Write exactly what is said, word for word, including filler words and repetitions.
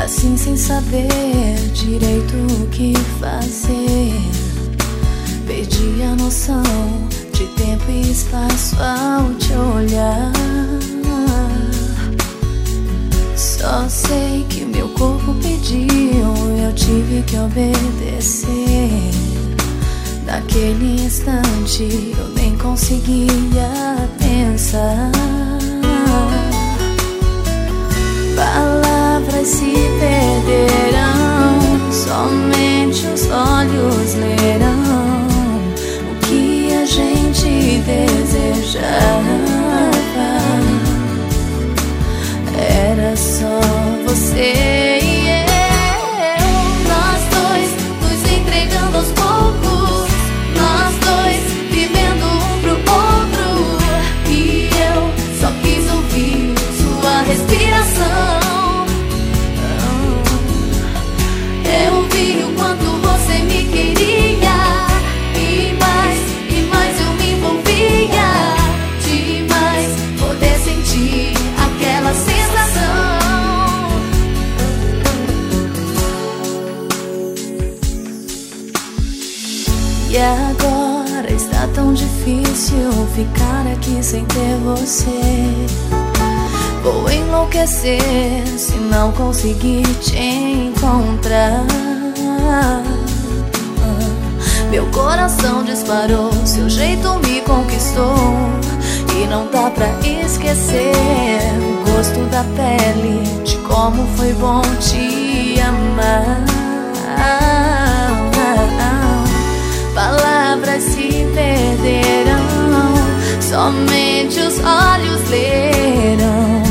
assim sem saber direito o que fazer. Perdi a noção de tempo e espaço ao te olhar. Só sei que meu corpo pediu, eu tive que obedecer. Naquele instante eu nem conseguia pensar. Palavras se perderão, somente os olhos lerão o que a gente desejava. Era só você e eu, nós dois nos entregando aos poucos, nós dois vivendo um pro outro. E eu só quis ouvir sua respiração. Eu vi o quanto você me queria, e mais, e mais eu me envolvia. Demais poder sentir aquela sensação. E agora está tão difícil ficar aqui sem ter você. Vou enlouquecer se não conseguir te encontrar. Meu coração disparou, seu jeito me conquistou, e não dá pra esquecer o gosto da pele, de como foi bom te amar. Palavras se perderão, somente os olhos lerão